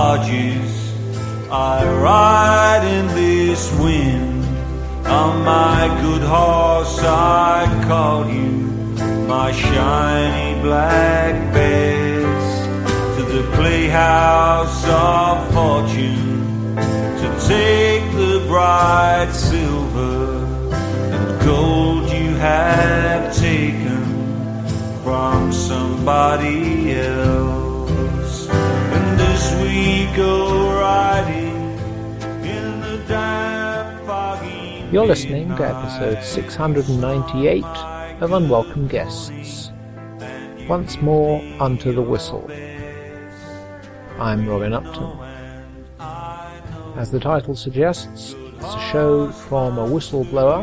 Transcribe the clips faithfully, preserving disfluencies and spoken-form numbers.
barges. I ride in this wind. On my good horse I call you, my shiny black bears, to the playhouse of fortune, to take the bright silver and gold you have taken from somebody else. And as we go riding in the damp foggy, you're listening to episode six hundred ninety-eight of Unwelcome Guests. Once more unto the whistle. I'm Robin Upton. As the title suggests, it's a show from a whistleblower,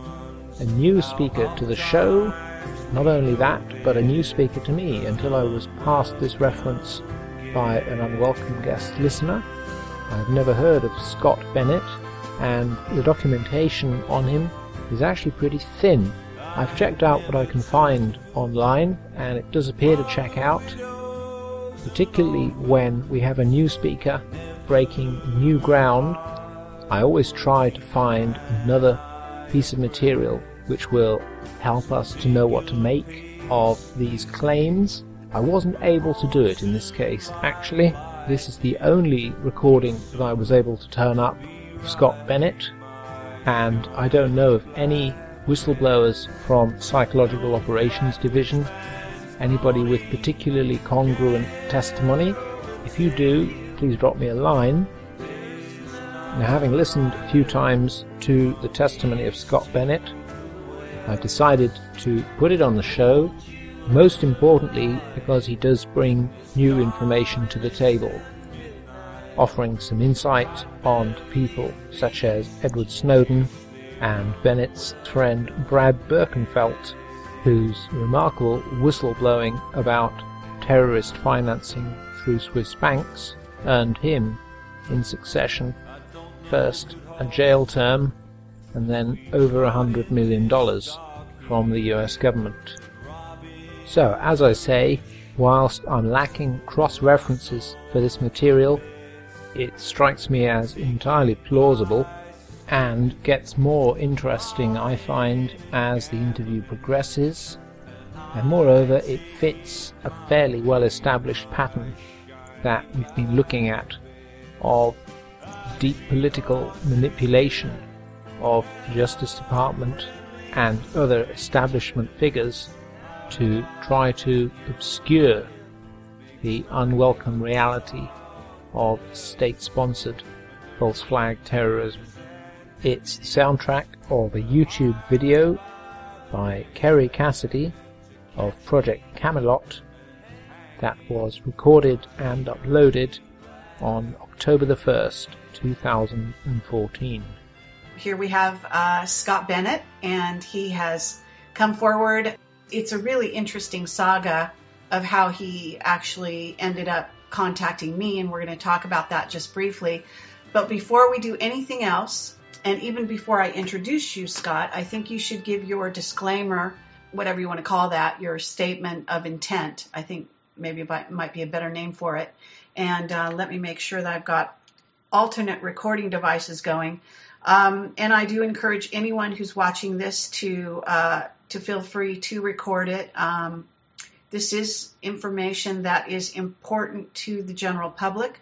a new speaker to the show. Not only that, but a new speaker to me until I was past this reference by an unwelcome guest listener. I've never heard of Scott Bennett, and the documentation on him is actually pretty thin. I've checked out what I can find online, and it does appear to check out, particularly when we have a new speaker breaking new ground. I always try to find another piece of material which will help us to know what to make of these claims. I wasn't able to do it in this case. Actually, this is the only recording that I was able to turn up of Scott Bennett, and I don't know of any whistleblowers from Psychological Operations Division, anybody with particularly congruent testimony. If you do, please drop me a line. Now, having listened a few times to the testimony of Scott Bennett, I've decided to put it on the show, most importantly because he does bring new information to the table, offering some insight on people such as Edward Snowden and Bennett's friend Brad Birkenfeld, whose remarkable whistleblowing about terrorist financing through Swiss banks earned him, in succession, first a jail term and then over a hundred million dollars from the U S government. So, as I say, whilst I'm lacking cross-references for this material, it strikes me as entirely plausible and gets more interesting, I find, as the interview progresses, and moreover it fits a fairly well-established pattern that we've been looking at of deep political manipulation of the Justice Department and other establishment figures to try to obscure the unwelcome reality of state-sponsored false flag terrorism. It's the soundtrack of a YouTube video by Kerry Cassidy of Project Camelot that was recorded and uploaded on October the first, two thousand fourteen. Here we have uh, Scott Bennett, and he has come forward. It's a really interesting saga of how he actually ended up contacting me, and we're going to talk about that just briefly. But before we do anything else, and even before I introduce you, Scott, I think you should give your disclaimer, whatever you want to call that, your statement of intent. I think maybe it might be a better name for it. And uh, let me make sure that I've got alternate recording devices going. Um, and I do encourage anyone who's watching this to uh, to feel free to record it. Um, this is information that is important to the general public,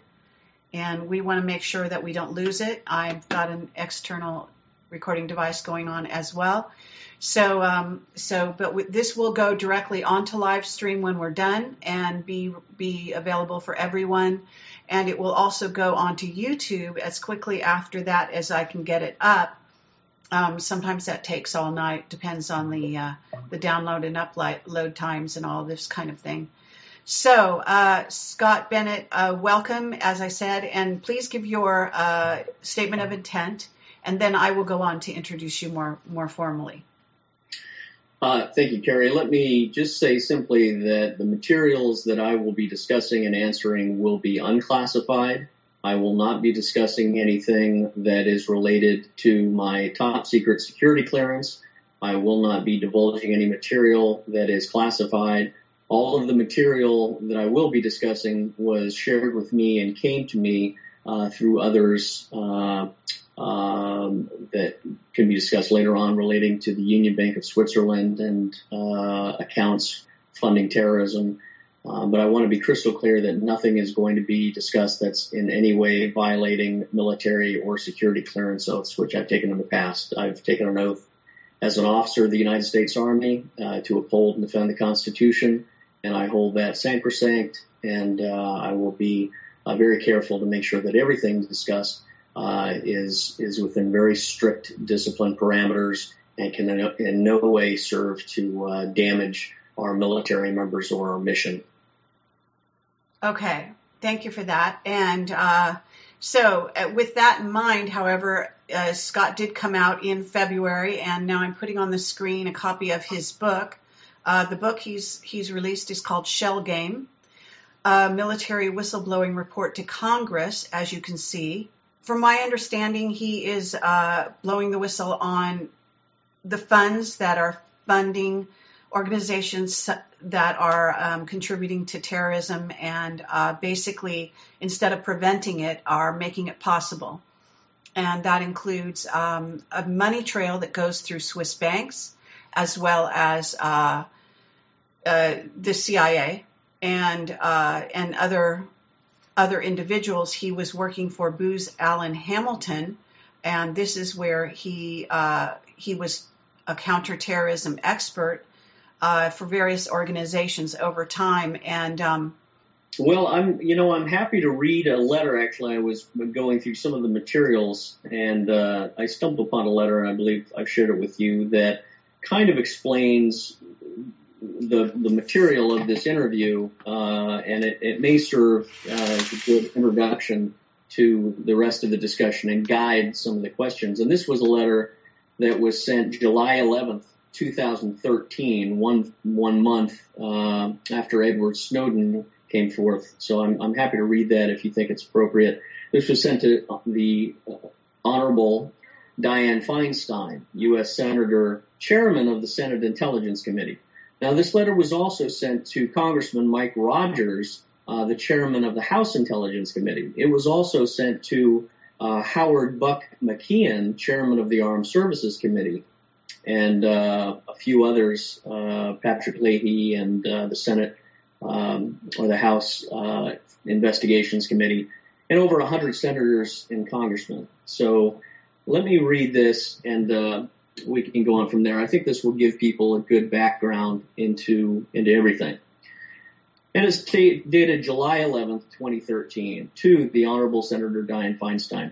and we want to make sure that we don't lose it. I've got an external recording device going on as well. So, um, so, but w- this will go directly onto live stream when we're done and be be available for everyone. And it will also go onto YouTube as quickly after that as I can get it up. Um, sometimes that takes all night, depends on the uh, the download and upload times and all this kind of thing. So, uh, Scott Bennett, uh, welcome, as I said, and please give your uh, statement of intent, and then I will go on to introduce you more more formally. Uh, thank you, Kerry. Let me just say simply that the materials that I will be discussing and answering will be unclassified. I will not be discussing anything that is related to my top secret security clearance. I will not be divulging any material that is classified. All of the material that I will be discussing was shared with me and came to me uh, through others uh, um, that can be discussed later on relating to the Union Bank of Switzerland and uh, accounts funding terrorism. Uh, but I want to be crystal clear that nothing is going to be discussed that's in any way violating military or security clearance oaths, which I've taken in the past. I've taken an oath as an officer of the United States Army uh, to uphold and defend the Constitution, and I hold that sacrosanct, and uh, I will be uh, very careful to make sure that everything discussed uh, is is within very strict discipline parameters and can in, in no way serve to uh, damage our military members or our mission. Okay, thank you for that. And uh, so uh, with that in mind, however, uh, Scott did come out in February, and now I'm putting on the screen a copy of his book. Uh, the book he's he's released is called Shell Game, a Military Whistleblowing Report to Congress, as you can see. From my understanding, he is uh, blowing the whistle on the funds that are funding organizations that are um, contributing to terrorism and uh, basically, instead of preventing it, are making it possible. And that includes um, a money trail that goes through Swiss banks, as well as uh, uh, the C I A and uh, and other other individuals. He was working for Booz Allen Hamilton, and this is where he uh, he was a counterterrorism expert Uh, for various organizations over time. And um, well, I'm, you know, I'm happy to read a letter. Actually, I was going through some of the materials, and uh, I stumbled upon a letter, and I believe I've shared it with you, that kind of explains the the material of this interview, uh, and it, it may serve uh, as a good introduction to the rest of the discussion and guide some of the questions. And this was a letter that was sent July eleventh, two thousand thirteen, one one month uh, after Edward Snowden came forth. So I'm, I'm happy to read that if you think it's appropriate. This was sent to the uh, Honorable Dianne Feinstein, U S Senator, Chairman of the Senate Intelligence Committee. Now, this letter was also sent to Congressman Mike Rogers, uh, the Chairman of the House Intelligence Committee. It was also sent to uh, Howard Buck McKeon, Chairman of the Armed Services Committee, and uh, a few others, uh, Patrick Leahy and uh, the Senate um, or the House uh, Investigations Committee, and over one hundred senators and congressmen. So let me read this, and uh, we can go on from there. I think this will give people a good background into into everything. And it's t- dated July eleventh, twenty thirteen, to the Honorable Senator Dianne Feinstein.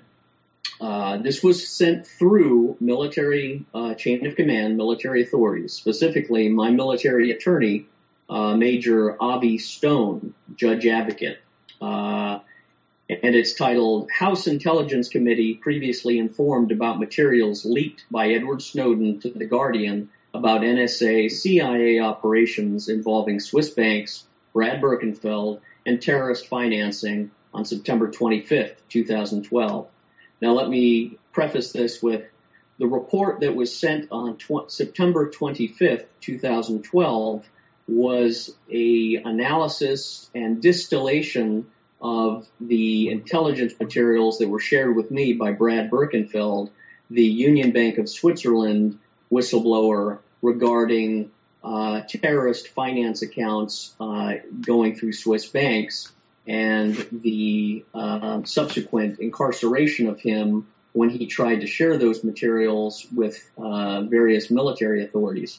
Uh, this was sent through military uh, chain of command, military authorities, specifically my military attorney, uh, Major Avi Stone, Judge Advocate. Uh, and it's titled, House Intelligence Committee Previously Informed About Materials Leaked by Edward Snowden to The Guardian about N S A C I A operations involving Swiss banks, Brad Birkenfeld, and terrorist financing on September twenty-fifth, twenty twelve. Now, let me preface this with the report that was sent on tw- September twenty-fifth, twenty twelve was a analysis and distillation of the intelligence materials that were shared with me by Brad Birkenfeld, the Union Bank of Switzerland whistleblower regarding uh, terrorist finance accounts uh, going through Swiss banks, and the uh, subsequent incarceration of him when he tried to share those materials with uh, various military authorities.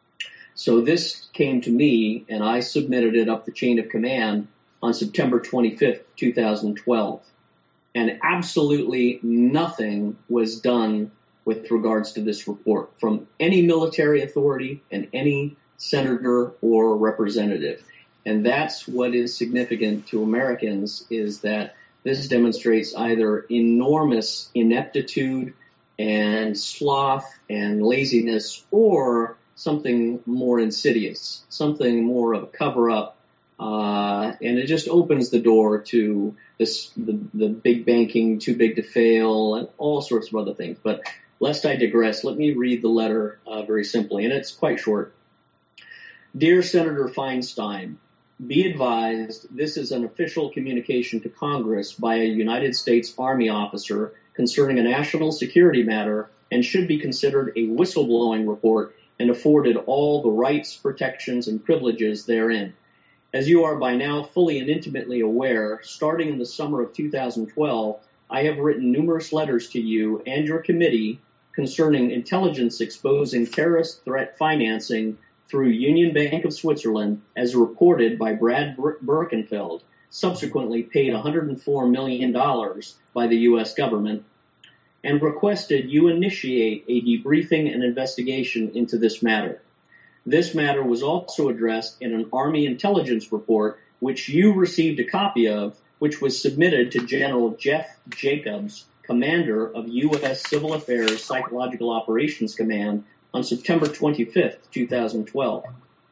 So this came to me, and I submitted it up the chain of command on September twenty-fifth, twenty twelve. And absolutely nothing was done with regards to this report from any military authority and any senator or representative. And that's what is significant to Americans, is that this demonstrates either enormous ineptitude and sloth and laziness, or something more insidious, something more of a cover-up. Uh, and it just opens the door to this, the, the big banking, too big to fail, and all sorts of other things. But lest I digress, let me read the letter uh, very simply, and it's quite short. Dear Senator Feinstein, be advised this is an official communication to Congress by a United States Army officer concerning a national security matter and should be considered a whistleblowing report and afforded all the rights, protections, and privileges therein. As you are by now fully and intimately aware, starting in the summer of two thousand twelve, I have written numerous letters to you and your committee concerning intelligence exposing terrorist threat financing through Union Bank of Switzerland, as reported by Brad Birkenfeld, subsequently paid one hundred four million dollars by the U S government, and requested you initiate a debriefing and investigation into this matter. This matter was also addressed in an Army intelligence report, which you received a copy of, which was submitted to General Jeff Jacobs, commander of U S Civil Affairs Psychological Operations Command, on September twenty-fifth, two thousand twelve.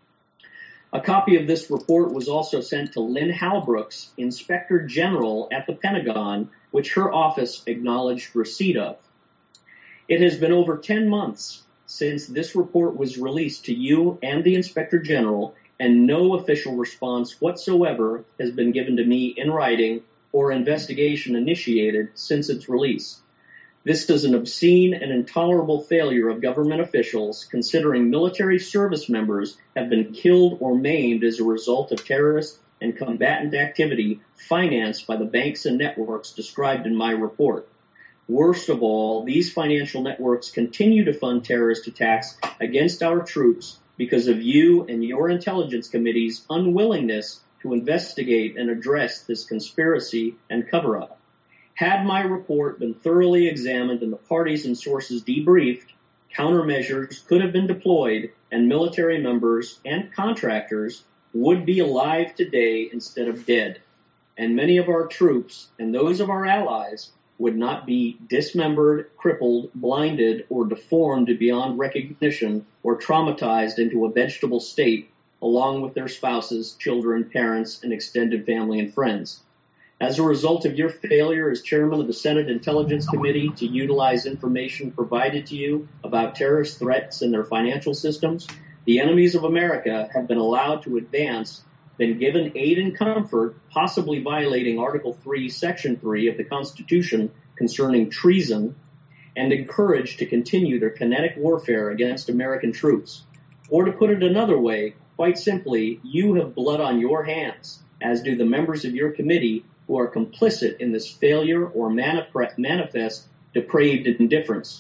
A copy of this report was also sent to Lynn Halbrooks, Inspector General at the Pentagon, which her office acknowledged receipt of. It has been over ten months since this report was released to you and the Inspector General, and no official response whatsoever has been given to me in writing or investigation initiated since its release. This is an obscene and intolerable failure of government officials, considering military service members have been killed or maimed as a result of terrorist and combatant activity financed by the banks and networks described in my report. Worst of all, these financial networks continue to fund terrorist attacks against our troops because of you and your intelligence committee's unwillingness to investigate and address this conspiracy and cover-up. Had my report been thoroughly examined and the parties and sources debriefed, countermeasures could have been deployed and military members and contractors would be alive today instead of dead. And many of our troops and those of our allies would not be dismembered, crippled, blinded, or deformed beyond recognition or traumatized into a vegetable state along with their spouses, children, parents, and extended family and friends. As a result of your failure as chairman of the Senate Intelligence Committee to utilize information provided to you about terrorist threats and their financial systems, the enemies of America have been allowed to advance, been given aid and comfort, possibly violating Article three, Section three of the Constitution concerning treason, and encouraged to continue their kinetic warfare against American troops. Or to put it another way, quite simply, you have blood on your hands, as do the members of your committee who are complicit in this failure or manif- manifest depraved indifference.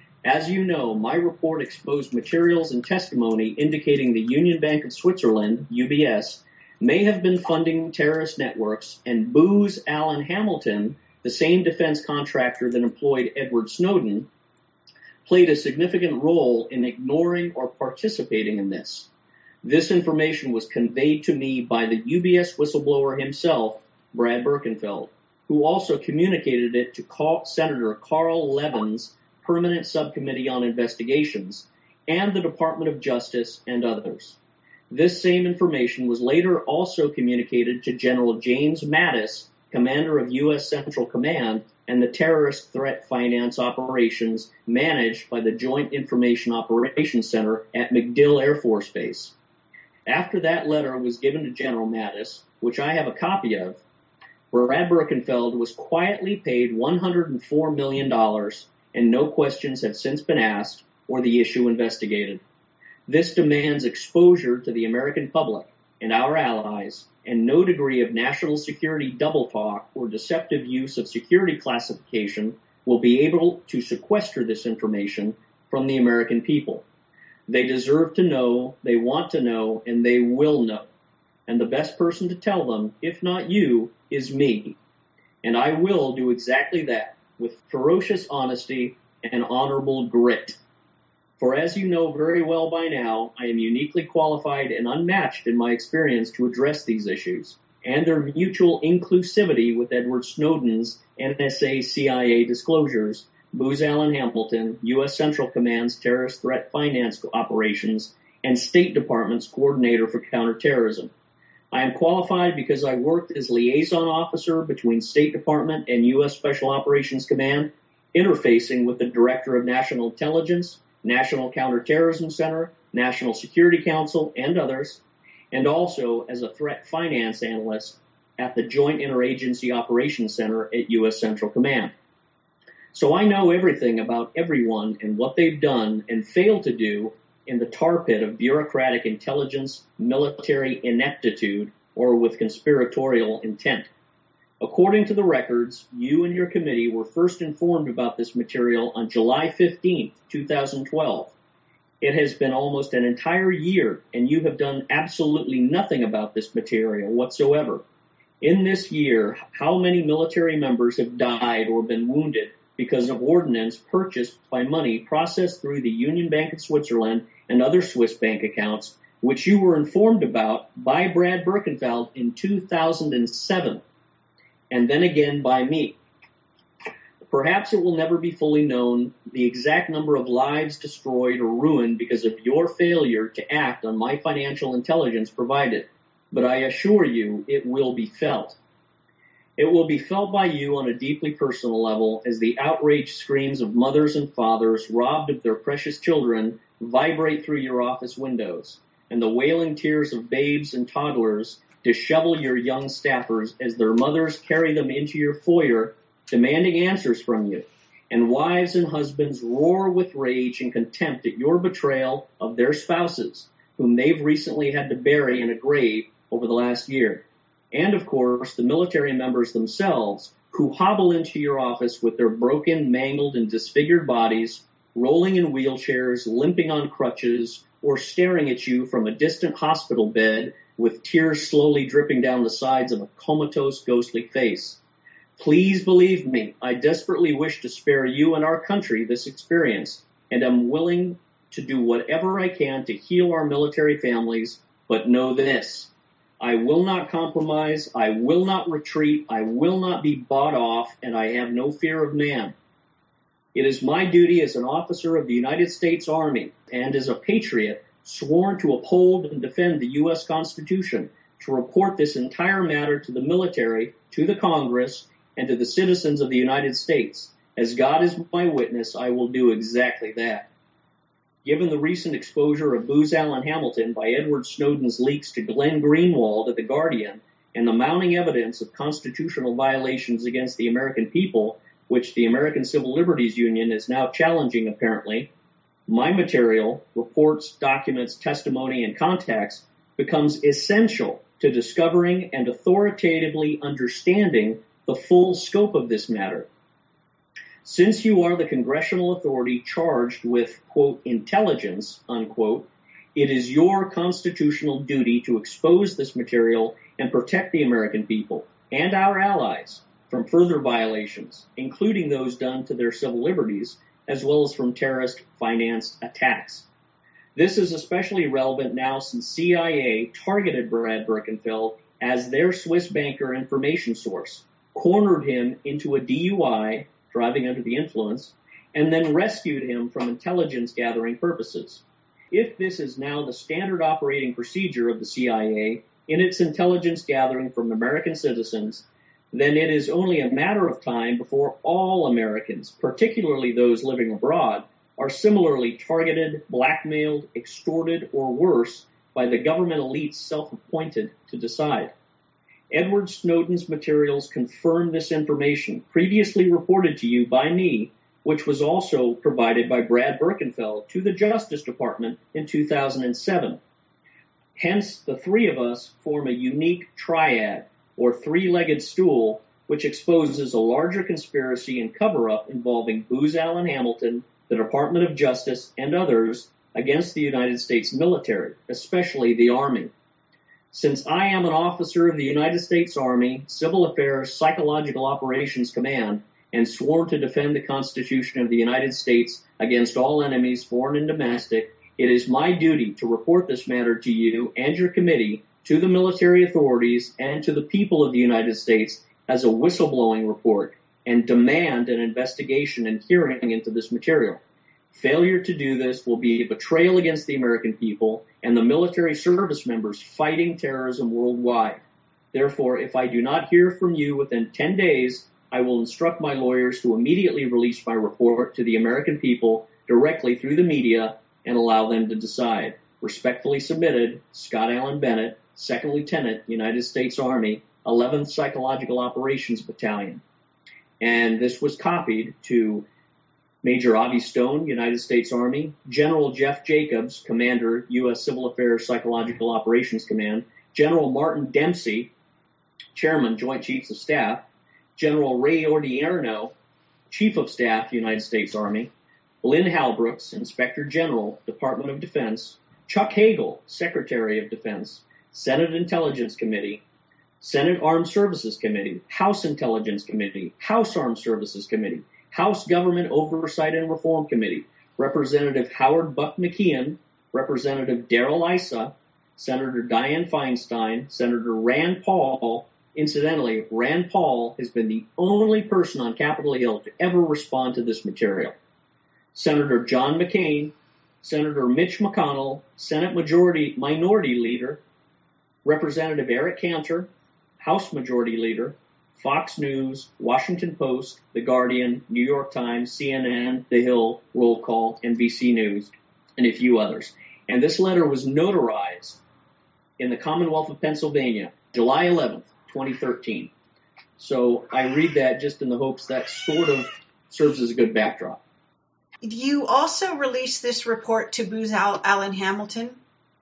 As you know, my report exposed materials and testimony indicating the Union Bank of Switzerland, U B S, may have been funding terrorist networks, and Booz Allen Hamilton, the same defense contractor that employed Edward Snowden, played a significant role in ignoring or participating in this. This information was conveyed to me by the U B S whistleblower himself, Brad Birkenfeld, who also communicated it to Carl, Senator Carl Levin's Permanent Subcommittee on Investigations and the Department of Justice and others. This same information was later also communicated to General James Mattis, commander of U S Central Command and the terrorist threat finance operations managed by the Joint Information Operations Center at MacDill Air Force Base. After that letter was given to General Mattis, which I have a copy of, Brad Birkenfeld was quietly paid one hundred four million dollars, and no questions have since been asked or the issue investigated. This demands exposure to the American public and our allies, and no degree of national security double talk or deceptive use of security classification will be able to sequester this information from the American people. They deserve to know, they want to know, and they will know. And the best person to tell them, if not you, is me. And I will do exactly that with ferocious honesty and honorable grit. For as you know very well by now, I am uniquely qualified and unmatched in my experience to address these issues and their mutual inclusivity with Edward Snowden's N S A C I A disclosures, Booz Allen Hamilton, U S Central Command's terrorist threat finance operations, and State Department's coordinator for counterterrorism. I am qualified because I worked as liaison officer between State Department and U S Special Operations Command, interfacing with the Director of National Intelligence, National Counterterrorism Center, National Security Council, and others, and also as a threat finance analyst at the Joint Interagency Operations Center at U S Central Command. So I know everything about everyone and what they've done and failed to do in the tar pit of bureaucratic intelligence, military ineptitude, or with conspiratorial intent. According to the records, you and your committee were first informed about this material on July fifteenth, two thousand twelve. It has been almost an entire year, and you have done absolutely nothing about this material whatsoever. In this year, how many military members have died or been wounded because of ordnance purchased by money processed through the Union Bank of Switzerland and other Swiss bank accounts, which you were informed about by Brad Birkenfeld in two thousand seven, and then again by me. Perhaps it will never be fully known the exact number of lives destroyed or ruined because of your failure to act on my financial intelligence provided, but I assure you it will be felt. It will be felt by you on a deeply personal level as the outraged screams of mothers and fathers robbed of their precious children vibrate through your office windows, and the wailing tears of babes and toddlers dishevel your young staffers as their mothers carry them into your foyer demanding answers from you, and wives and husbands roar with rage and contempt at your betrayal of their spouses, whom they've recently had to bury in a grave over the last year. And, of course, the military members themselves, who hobble into your office with their broken, mangled, and disfigured bodies, rolling in wheelchairs, limping on crutches, or staring at you from a distant hospital bed with tears slowly dripping down the sides of a comatose, ghostly face. Please believe me, I desperately wish to spare you and our country this experience, and am willing to do whatever I can to heal our military families, but know this. I will not compromise, I will not retreat, I will not be bought off, and I have no fear of man. It is my duty as an officer of the United States Army and as a patriot sworn to uphold and defend the U S Constitution to report this entire matter to the military, to the Congress, and to the citizens of the United States. As God is my witness, I will do exactly that. Given the recent exposure of Booz Allen Hamilton by Edward Snowden's leaks to Glenn Greenwald at The Guardian, and the mounting evidence of constitutional violations against the American people, which the American Civil Liberties Union is now challenging apparently, my material, reports, documents, testimony, and contacts becomes essential to discovering and authoritatively understanding the full scope of this matter. Since you are the congressional authority charged with, quote, intelligence, unquote, it is your constitutional duty to expose this material and protect the American people and our allies from further violations, including those done to their civil liberties, as well as from terrorist financed attacks. This is especially relevant now since C I A targeted Brad Birkenfeld as their Swiss banker information source, cornered him into a D U I, driving under the influence, and then rescued him from intelligence gathering purposes. If this is now the standard operating procedure of the C I A in its intelligence gathering from American citizens, then it is only a matter of time before all Americans, particularly those living abroad, are similarly targeted, blackmailed, extorted, or worse by the government elites self-appointed to decide. Edward Snowden's materials confirm this information previously reported to you by me, which was also provided by Brad Birkenfeld to the Justice Department in two thousand seven. Hence, the three of us form a unique triad, or three-legged stool, which exposes a larger conspiracy and cover-up involving Booz Allen Hamilton, the Department of Justice, and others against the United States military, especially the Army. Since I am an officer of the United States Army, Civil Affairs Psychological Operations Command, and sworn to defend the Constitution of the United States against all enemies, foreign and domestic, it is my duty to report this matter to you and your committee, to the military authorities, and to the people of the United States as a whistleblowing report, and demand an investigation and hearing into this material. Failure to do this will be a betrayal against the American people and the military service members fighting terrorism worldwide. Therefore, if I do not hear from you within ten days, I will instruct my lawyers to immediately release my report to the American people directly through the media, and allow them to decide. Respectfully submitted, Scott Allen Bennett, Second Lieutenant, United States Army, eleventh Psychological Operations Battalion. And this was copied to Major Avi Stone, United States Army, General Jeff Jacobs, Commander, U S Civil Affairs Psychological Operations Command, General Martin Dempsey, Chairman, Joint Chiefs of Staff, General Ray Odierno, Chief of Staff, United States Army, Lynn Halbrooks, Inspector General, Department of Defense, Chuck Hagel, Secretary of Defense, Senate Intelligence Committee, Senate Armed Services Committee, House Intelligence Committee, House Armed Services Committee, House Government Oversight and Reform Committee, Representative Howard Buck McKeon, Representative Darrell Issa, Senator Dianne Feinstein, Senator Rand Paul. Incidentally, Rand Paul has been the only person on Capitol Hill to ever respond to this material. Senator John McCain, Senator Mitch McConnell, Senate Majority Minority Leader, Representative Eric Cantor, House Majority Leader, Fox News, Washington Post, The Guardian, New York Times, C N N, The Hill, Roll Call, N B C News, and a few others. And this letter was notarized in the Commonwealth of Pennsylvania, July eleventh, twenty thirteen. So I read that just in the hopes that sort of serves as a good backdrop. You also released this report to Booz Allen Hamilton?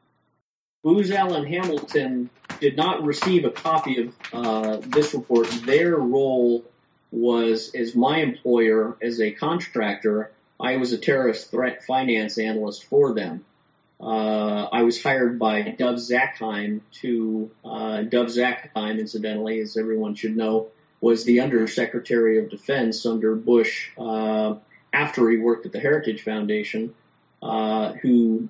Booz Allen Hamilton did not receive a copy of uh, this report. Their role was as my employer, as a contractor. I was a terrorist threat finance analyst for them. Uh, I was hired by Dov Zakheim to, uh, Dov Zakheim, incidentally, as everyone should know, was the Undersecretary of Defense under Bush, uh, after he worked at the Heritage Foundation, uh, who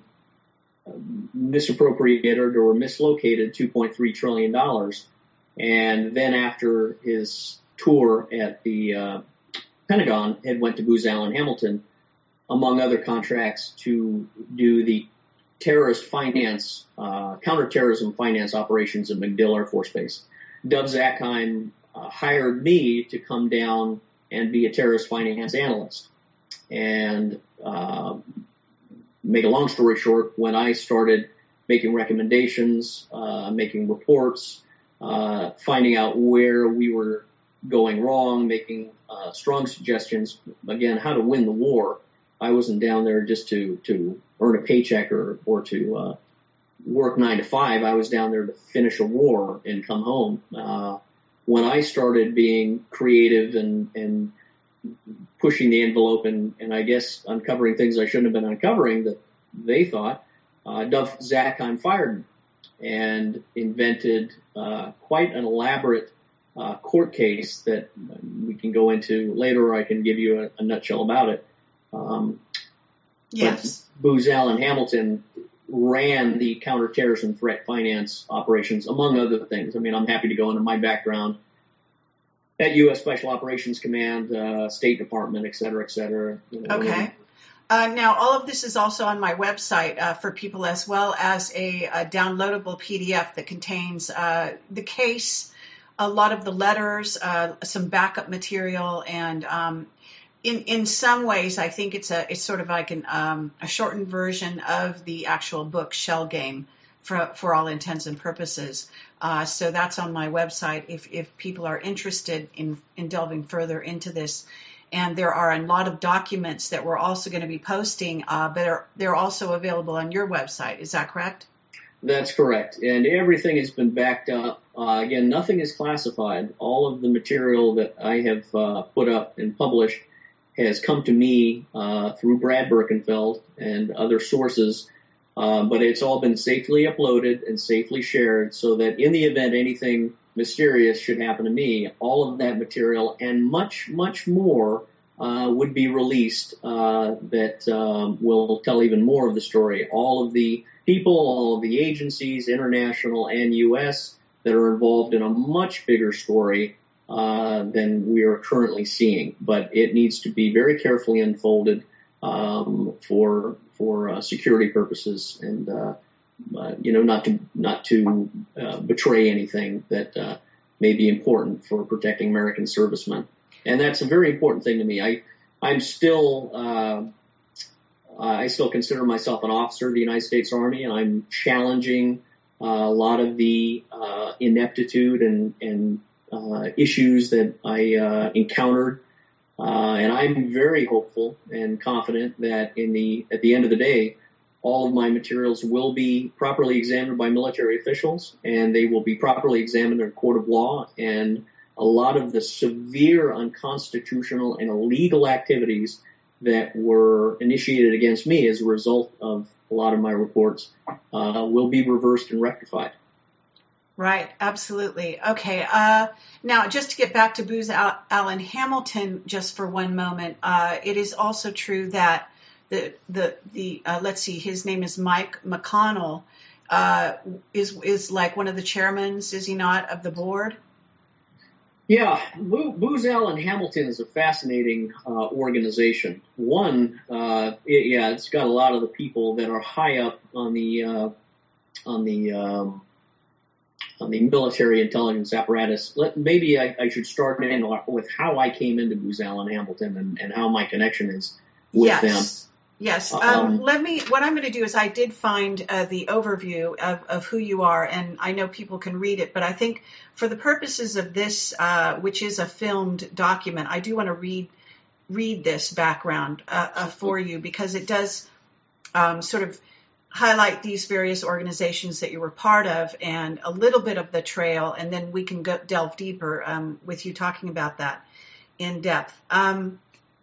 misappropriated or mislocated two point three trillion dollars. And then after his tour at the uh, Pentagon, had went to Booz Allen Hamilton, among other contracts, to do the terrorist finance, uh, counterterrorism finance operations at MacDill Air Force Base. Dov Zakheim uh, hired me to come down and be a terrorist finance analyst. And uh, make a long story short, when I started making recommendations, uh, making reports, uh, finding out where we were going wrong, making uh, strong suggestions, again, how to win the war, I wasn't down there just to, to earn a paycheck or, or to uh, work nine to five. I was down there to finish a war and come home. Uh, when I started being creative and, and pushing the envelope and, and I guess uncovering things I shouldn't have been uncovering that they thought, uh, Dov Zakheim fired me and invented uh, quite an elaborate uh, court case that we can go into later, or I can give you a, a nutshell about it. Um, yes. Booz Allen Hamilton ran the counterterrorism threat finance operations, among other things. I mean, I'm happy to go into my background at U S Special Operations Command, uh, State Department, et cetera, et cetera. You know, okay. Uh, now, all of this is also on my website uh, for people, as well as a, a downloadable P D F that contains uh, the case, a lot of the letters, uh, some backup material, and um, in in some ways, I think it's a it's sort of like an um, a shortened version of the actual book Shell Game, for for all intents and purposes. Uh, so that's on my website if if people are interested in in delving further into this. And there are a lot of documents that we're also going to be posting, uh, but are, they're also available on your website. Is that correct? That's correct. And everything has been backed up. Uh, again, nothing is classified. All of the material that I have uh, put up and published has come to me uh, through Brad Birkenfeld and other sources, uh, but it's all been safely uploaded and safely shared so that in the event anything mysterious should happen to me, all of that material and much, much more uh, would be released uh, that um, will tell even more of the story. All of the people, all of the agencies, international and U S, that are involved in a much bigger story uh, than we are currently seeing. But it needs to be very carefully unfolded um, for for uh, security purposes and uh, Uh, you know, not to not to uh, betray anything that uh, may be important for protecting American servicemen, and that's a very important thing to me. I I'm still uh, I still consider myself an officer of the United States Army, and I'm challenging uh, a lot of the uh, ineptitude and, and uh, issues that I uh, encountered. Uh, and I'm very hopeful and confident that in the at the end of the day, all of my materials will be properly examined by military officials, and they will be properly examined in a court of law. And a lot of the severe unconstitutional and illegal activities that were initiated against me as a result of a lot of my reports uh, will be reversed and rectified. Right, absolutely. Okay, uh, now just to get back to Booz Allen Hamilton just for one moment, uh, it is also true that the, the, the uh, let's see, his name is Mike McConnell, uh, is, is like one of the chairmen, is he not, of the board? Yeah, Booz Allen Hamilton is a fascinating uh, organization. One, uh, it, yeah, it's got a lot of the people that are high up on the uh, on the um, on the military intelligence apparatus. Let, maybe I, I should start in with how I came into Booz Allen Hamilton and, and how my connection is with yes. them. Yes. Um, um, let me, what I'm going to do is I did find uh, the overview of, of who you are, and I know people can read it, but I think for the purposes of this, uh, which is a filmed document, I do want to read, read this background uh, uh, for you, because it does um, sort of highlight these various organizations that you were part of and a little bit of the trail, and then we can go delve deeper um, with you talking about that in depth. Um,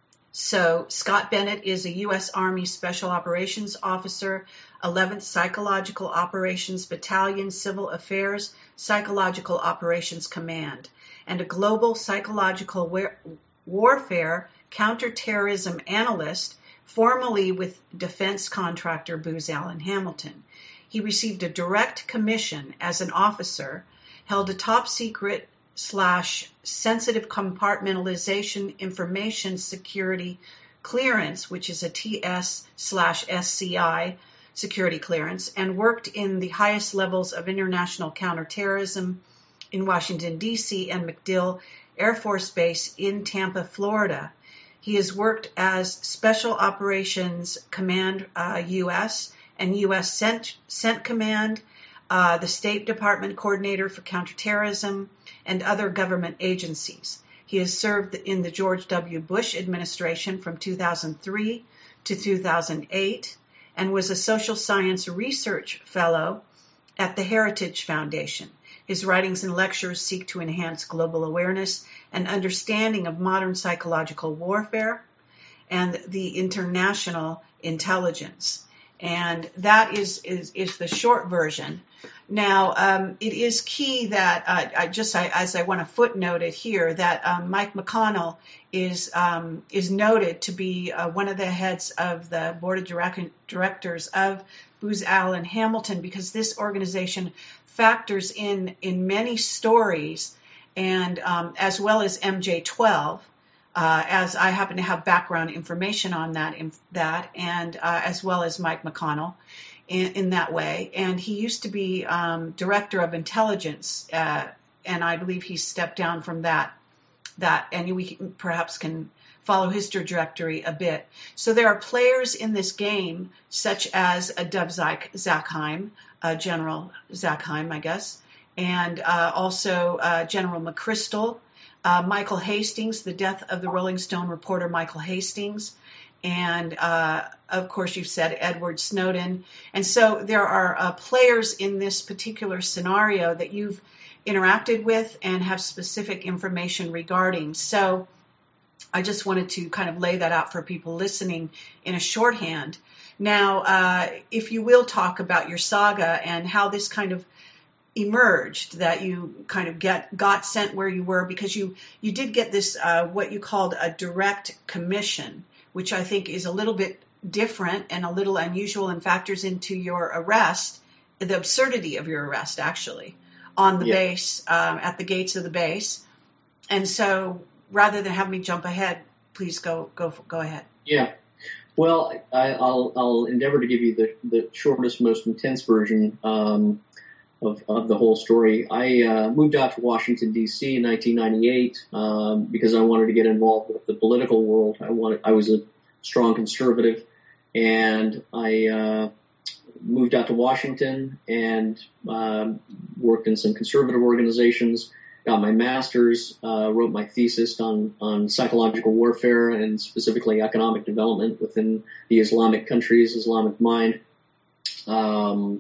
So Scott Bennett is a U S Army Special Operations Officer, eleventh Psychological Operations Battalion, Civil Affairs Psychological Operations Command, and a global psychological war- warfare counterterrorism analyst, formerly with defense contractor Booz Allen Hamilton. He received a direct commission as an officer, held a top secret slash sensitive compartmentalization information security clearance, which is a T S slash S C I security clearance, and worked in the highest levels of international counterterrorism in Washington, D C and MacDill Air Force Base in Tampa, Florida. He has worked as Special Operations Command uh, U S and U S Cent, Cent Command, uh, the State Department Coordinator for Counterterrorism, and other government agencies. He has served in the George W. Bush administration from two thousand three to two thousand eight and was a social science research fellow at the Heritage Foundation. His writings and lectures seek to enhance global awareness and understanding of modern psychological warfare and the international intelligence. And that is, is, is the short version. Now, um, it is key that, uh, I just I, as I want to footnote it here, that um, Mike McConnell is um, is noted to be uh, one of the heads of the board of direct, directors of Booz Allen Hamilton, because this organization factors in in many stories, and um, as well as M J twelve, uh, as I happen to have background information on that, in, that and uh, as well as Mike McConnell. In, in that way, and he used to be um, director of intelligence, uh, and I believe he stepped down from that. That, and we can, perhaps can follow his trajectory a bit. So there are players in this game, such as a Dov Zakheim, uh, General Zakheim, I guess, and uh, also uh, General McChrystal, uh, Michael Hastings, the death of the Rolling Stone reporter Michael Hastings. And, uh, of course, you've said Edward Snowden. And so there are uh, players in this particular scenario that you've interacted with and have specific information regarding. So I just wanted to kind of lay that out for people listening in a shorthand. Now, uh, if you will talk about your saga and how this kind of emerged, that you kind of get got sent where you were, because you, you did get this, uh, what you called a direct commission, which I think is a little bit different and a little unusual and factors into your arrest, the absurdity of your arrest, actually, on the yeah. base, um, at the gates of the base. And so rather than have me jump ahead, please go go go ahead. Yeah. Well, I, I'll, I'll endeavor to give you the, the shortest, most intense version um, of, of the whole story. I uh, moved out to Washington, D C in nineteen ninety-eight um, because I wanted to get involved with the political world. I wanted, I was a strong conservative, And I uh, moved out to Washington and uh, worked in some conservative organizations, got my master's, uh, wrote my thesis on, on psychological warfare and specifically economic development within the Islamic countries, Islamic mind. Um,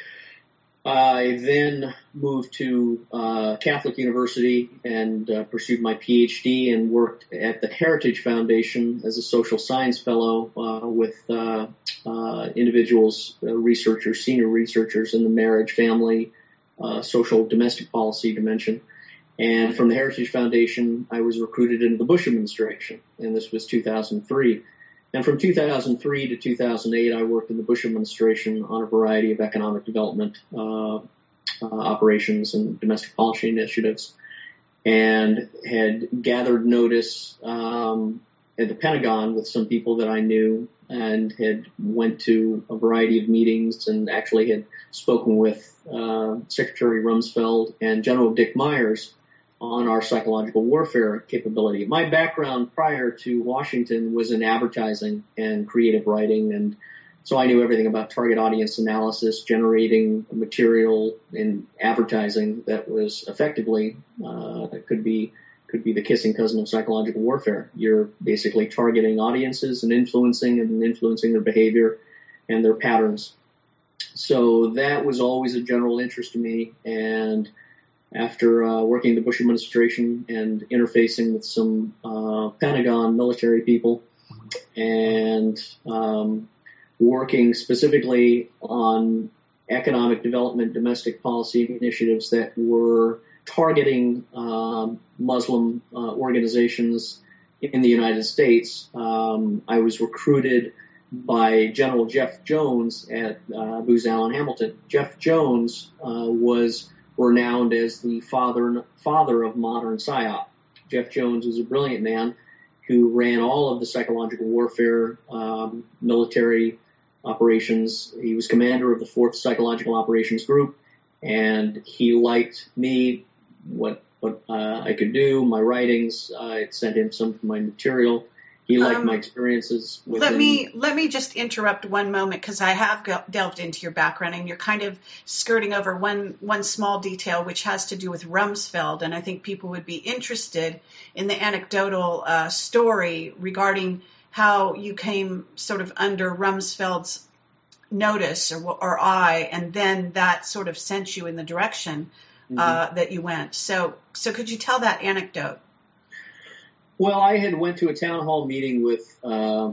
I then moved to uh, Catholic University and uh, pursued my P H D and worked at the Heritage Foundation as a social science fellow uh, with uh, uh, individuals, uh, researchers, senior researchers in the marriage, family, uh, social, domestic policy dimension. And from the Heritage Foundation, I was recruited into the Bush administration, and this was two thousand three. And from two thousand three to two thousand eight, I worked in the Bush administration on a variety of economic development uh, uh, operations and domestic policy initiatives, and had gathered notice um, at the Pentagon with some people that I knew, and had went to a variety of meetings and actually had spoken with uh, Secretary Rumsfeld and General Dick Myers on our psychological warfare capability. My background prior to Washington was in advertising and creative writing, and so I knew everything about target audience analysis, generating material in advertising that was effectively uh, that could be could be the kissing cousin of psychological warfare. You're basically targeting audiences and influencing and influencing their behavior and their patterns. So that was always a general interest to me, and after uh, working the Bush administration and interfacing with some uh, Pentagon military people and um, working specifically on economic development, domestic policy initiatives that were targeting um, Muslim uh, organizations in the United States, um, I was recruited by General Jeff Jones at uh, Booz Allen Hamilton. Jeff Jones uh, was renowned as the father father of modern PSYOP. Jeff Jones was a brilliant man who ran all of the psychological warfare um, military operations. He was commander of the fourth Psychological Operations Group, and he liked me, what what uh, I could do, my writings. I sent him some of my material. He liked um, my experiences with let him. me let me just interrupt one moment, because I have go- delved into your background, and you're kind of skirting over one one small detail, which has to do with Rumsfeld, and I think people would be interested in the anecdotal uh, story regarding how you came sort of under Rumsfeld's notice or, or eye, and then that sort of sent you in the direction uh, mm-hmm. that you went. So, so could you tell that anecdote? Well, I had went to a town hall meeting with uh,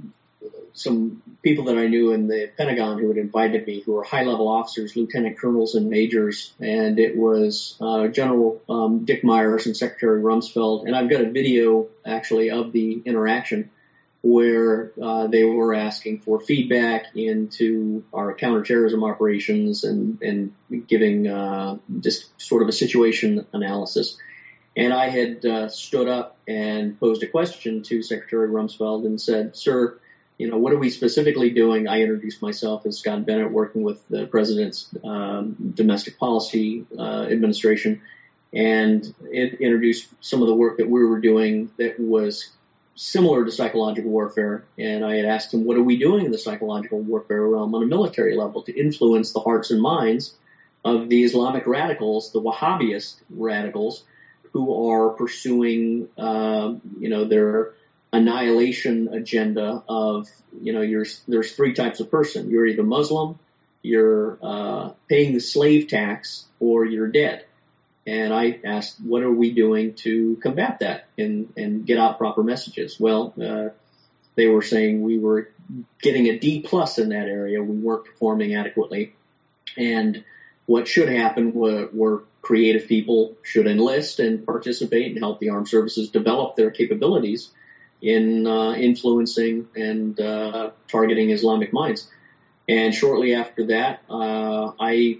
some people that I knew in the Pentagon who had invited me, who were high-level officers, lieutenant colonels and majors, and it was uh, General um, Dick Myers and Secretary Rumsfeld. And I've got a video, actually, of the interaction where uh, they were asking for feedback into our counterterrorism operations and, and giving uh, just sort of a situation analysis. And I had uh, stood up and posed a question to Secretary Rumsfeld and said, "Sir, you know, what are we specifically doing?" I introduced myself as Scott Bennett, working with the President's um, domestic policy uh, administration, and it introduced some of the work that we were doing that was similar to psychological warfare. And I had asked him, what are we doing in the psychological warfare realm on a military level to influence the hearts and minds of the Islamic radicals, the Wahhabist radicals, who are pursuing, uh, you know, their annihilation agenda of, you know, you're, there's three types of person. You're either Muslim, you're uh, paying the slave tax, or you're dead. And I asked, what are we doing to combat that and, and get out proper messages? Well, uh, they were saying we were getting a D plus in that area. We weren't performing adequately. And what should happen were, were creative people should enlist and participate and help the armed services develop their capabilities in uh, influencing and uh, targeting Islamic minds. And shortly after that, uh, I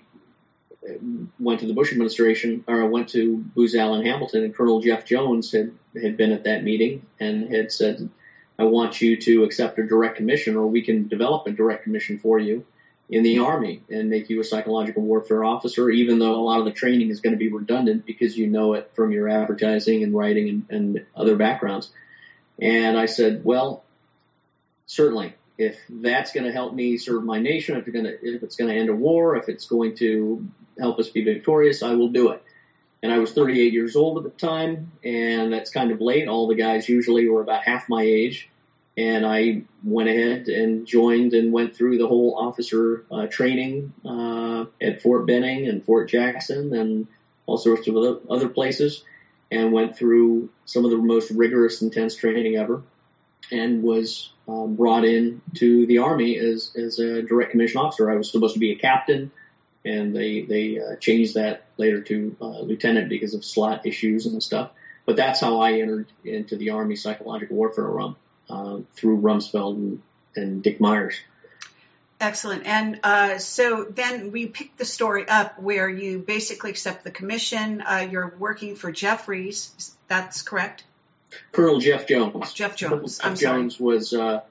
went to the Bush administration, or I went to Booz Allen Hamilton, and Colonel Jeff Jones had, had been at that meeting and had said, I want you to accept a direct commission, or we can develop a direct commission for you in the Army and make you a psychological warfare officer, even though a lot of the training is going to be redundant because you know it from your advertising and writing and, and other backgrounds. And I said, well, certainly, if that's going to help me serve my nation, if it's going to, if it's going to end a war, if it's going to help us be victorious, I will do it. And I was thirty-eight years old at the time, and that's kind of late. All the guys usually were about half my age. And I went ahead and joined and went through the whole officer uh, training uh, at Fort Benning and Fort Jackson and all sorts of other, other places, and went through some of the most rigorous, intense training ever, and was uh, brought in to the Army as, as a direct commission officer. I was supposed to be a captain, and they, they uh, changed that later to uh, lieutenant because of slot issues and stuff. But that's how I entered into the Army psychological warfare realm. Uh, through Rumsfeld and, and Dick Myers. Excellent. And uh, so then we picked the story up where you basically accept the commission. Uh, you're working for Jeffries. That's correct? Colonel Jeff Jones. Jeff Jones. Jeff I'm Jones sorry. was uh,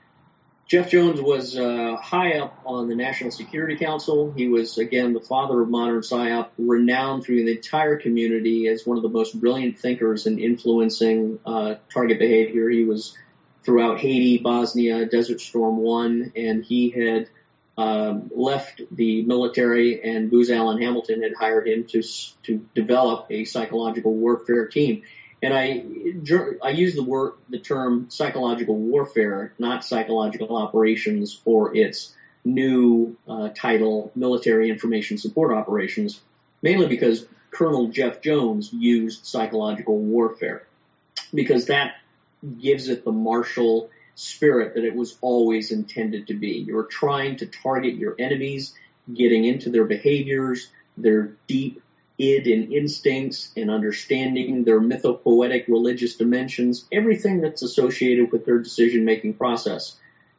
Jeff Jones was uh, high up on the National Security Council. He was, again, the father of modern PSYOP, renowned through the entire community as one of the most brilliant thinkers in influencing uh, target behavior. He was throughout Haiti, Bosnia, Desert Storm one, and he had um, left the military, and Booz Allen Hamilton had hired him to to develop a psychological warfare team. And I I use the word the term psychological warfare, not psychological operations, or its new uh, title, military information support operations, mainly because Colonel Jeff Jones used psychological warfare, because that gives it the martial spirit that it was always intended to be. You're trying to target your enemies, getting into their behaviors, their deep id and instincts, and understanding their mythopoetic religious dimensions, everything that's associated with their decision-making process.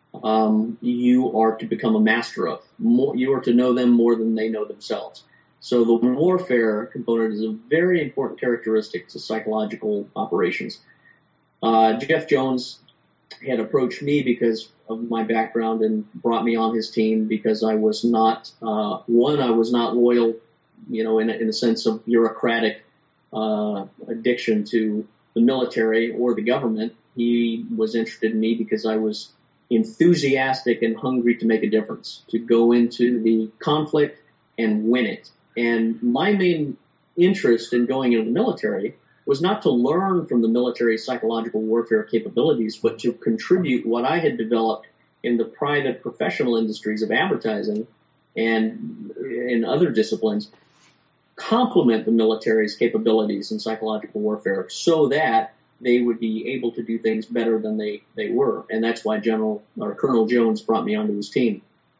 Um, you are to become a master of. More, you are to know them more than they know themselves. So the warfare component is a very important characteristic to psychological operations. Uh, Jeff Jones had approached me because of my background and brought me on his team because I was not, uh, one, I was not loyal, you know, in a, in a sense of bureaucratic uh, addiction to the military or the government. He was interested in me because I was enthusiastic and hungry to make a difference, to go into the conflict and win it. And my main interest in going into the military was not to learn from the military psychological warfare capabilities, but to contribute what I had developed in the private professional industries of advertising and in other disciplines, complement the military's capabilities in psychological warfare so that they would be able to do things better than they, they were. And that's why General or Colonel Jones brought me onto his team.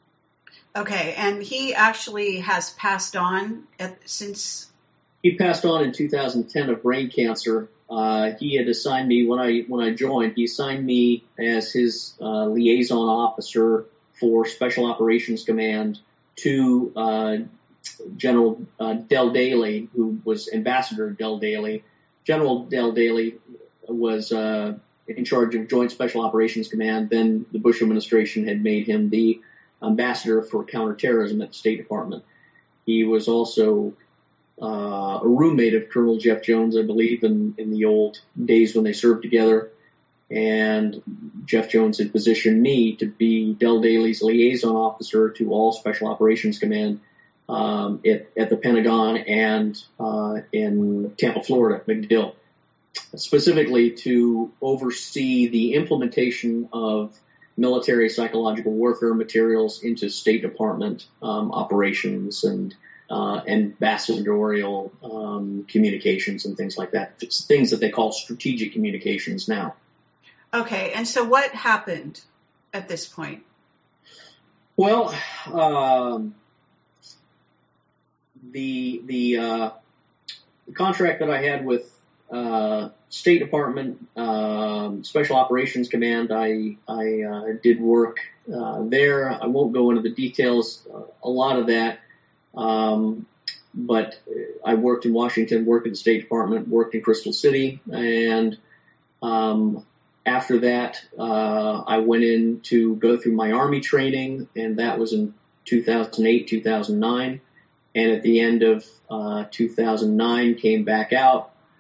Okay, and he actually has passed on at, since... He passed on in two thousand ten of brain cancer. Uh, he had assigned me, when I when I joined, he assigned me as his uh, liaison officer for Special Operations Command to uh, General uh, Del Daly, who was Ambassador Del Daly. General Del Daly was uh, in charge of Joint Special Operations Command. Then the Bush administration had made him the ambassador for counterterrorism at the State Department. He was also uh, a roommate of Colonel Jeff Jones, I believe, in, in the old days when they served together. And Jeff Jones had positioned me to be Del Daly's liaison officer to all Special Operations Command um, at, at the Pentagon and uh, in Tampa, Florida, MacDill, specifically to oversee the implementation of military psychological warfare materials into State Department um, operations and uh, ambassadorial um, communications and things like that. It's things that they call strategic communications now. Okay, and so what happened at this point? Well, um, the the, uh, the contract that I had with uh, State Department um, Special Operations Command, I I uh, did work uh, there. I won't go into the details. Uh, a lot of that, um, but I worked in Washington, worked in the State Department, worked in Crystal City, and um, after that, uh, I went in to go through my Army training, and that was in two thousand eight, two thousand nine. And at the end of uh, two thousand nine, came back out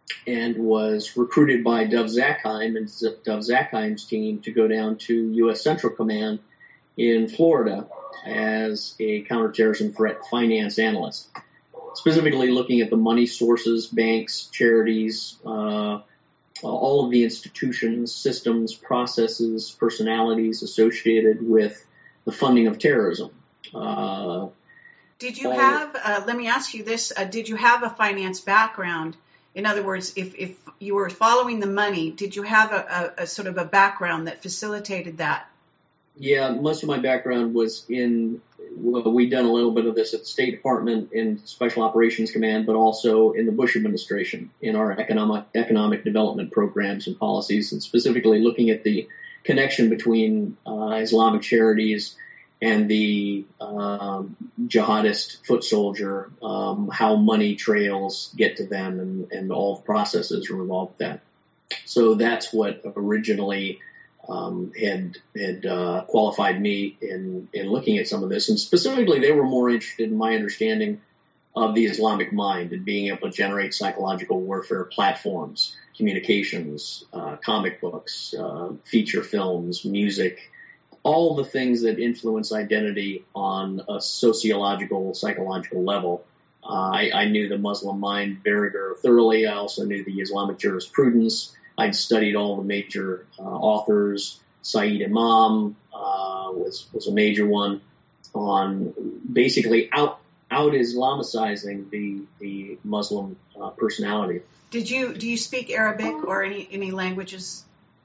and was recruited by Dov Zakheim and Dov Zakheim's team to go down to U S Central Command in Florida as a counterterrorism threat finance analyst, specifically looking at the money sources, banks, charities, uh, all of the institutions, systems, processes, personalities associated with the funding of terrorism. Uh, did you have, uh, let me ask you this, uh, did you have a finance background? In other words, if, if you were following the money, did you have a, a, a sort of a background that facilitated that? Yeah, most of my background was in, well, we'd done a little bit of this at the State Department in Special Operations Command, but also in the Bush administration in our economic economic development programs and policies, and specifically looking at the connection between uh, Islamic charities and the um, jihadist foot soldier, um, how money trails get to them, and, and all the processes involved with that. So that's what originally Um, had had uh, qualified me in, in looking at some of this. And specifically, they were more interested in my understanding of the Islamic mind and being able to generate psychological warfare platforms, communications, uh, comic books, uh, feature films, music, all the things that influence identity on a sociological, psychological level. Uh, I, I knew the Muslim mind very, very thoroughly. I also knew the Islamic jurisprudence. I'd studied all the major uh, authors. Said Imam uh, was was a major one on basically out out Islamicizing the the Muslim uh, personality. Did you do you speak Arabic or any any languages?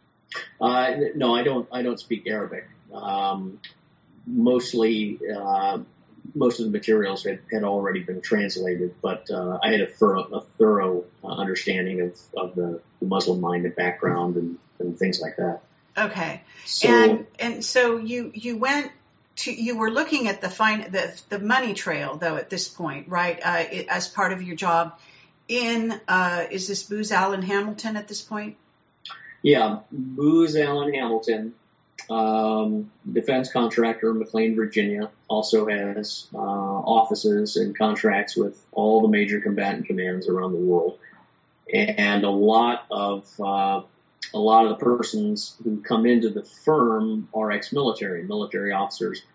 Uh, no, I don't. I don't speak Arabic. Um, mostly, uh, most of the materials had, had already been translated, but uh, I had a thorough, a thorough uh, understanding of, of the, the Muslim mind and background and, and things like that. Okay, so, and and so you you went to you were looking at the fine the the money trail though at this point, right? Uh, it, as part of your job in uh, is this Booz Allen Hamilton at this point? Yeah, Booz Allen Hamilton. Um, defense contractor in McLean, Virginia, also has uh, offices and contracts with all the major combatant commands around the world, and a lot of uh, a lot of the persons who come into the firm are ex-military, military officers.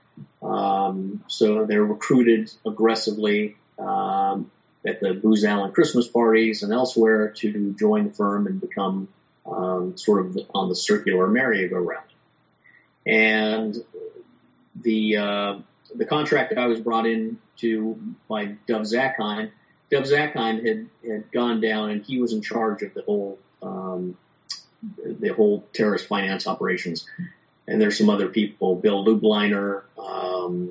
Um, so they're recruited aggressively um, at the Booz Allen Christmas parties and elsewhere to join the firm and become um, sort of on the circular merry-go-round. And the uh, the contract that I was brought in to by Dov Zakheim, Dov Zakheim had, had gone down, and he was in charge of the whole um, the whole terrorist finance operations. And there's some other people, Bill Lubliner, um,